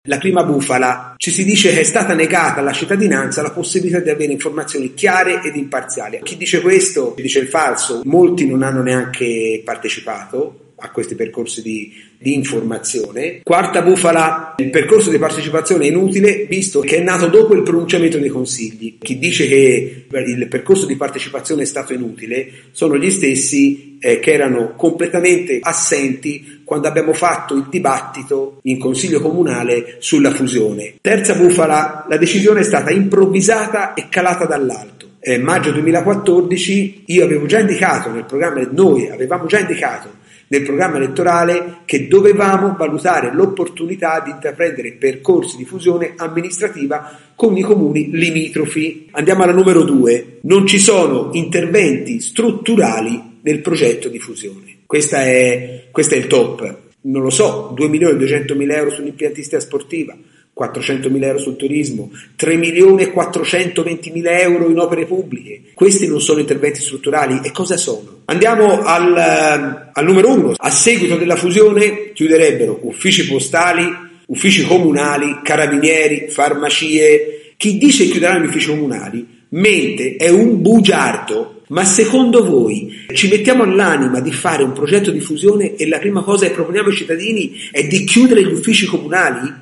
La prima bufala, ci si dice che è stata negata alla cittadinanza la possibilità di avere informazioni chiare ed imparziali. Chi dice questo dice il falso. Molti non hanno neanche partecipato a questi percorsi di informazione. Quarta bufala, il percorso di partecipazione è inutile visto che è nato dopo il pronunciamento dei consigli. Chi dice che il percorso di partecipazione è stato inutile sono gli stessi che erano completamente assenti quando abbiamo fatto il dibattito in consiglio comunale sulla fusione. Terza bufala, la decisione è stata improvvisata e calata dall'alto. Maggio 2014 noi avevamo già indicato nel programma elettorale che dovevamo valutare l'opportunità di intraprendere percorsi di fusione amministrativa con i comuni limitrofi. Andiamo alla numero 2. Non ci sono interventi strutturali nel progetto di fusione. Questo è il top. Non lo so, 2.200.000 euro sull'impiantistica sportiva, 400.000 euro sul turismo, 3.420.000 euro in opere pubbliche. Questi non sono interventi strutturali. E cosa sono? Andiamo al numero 1. A seguito della fusione chiuderebbero uffici postali, uffici comunali, carabinieri, farmacie. Chi dice che chiuderanno gli uffici comunali mente, è un bugiardo. Ma secondo voi ci mettiamo all'anima di fare un progetto di fusione e la prima cosa che proponiamo ai cittadini è di chiudere gli uffici comunali?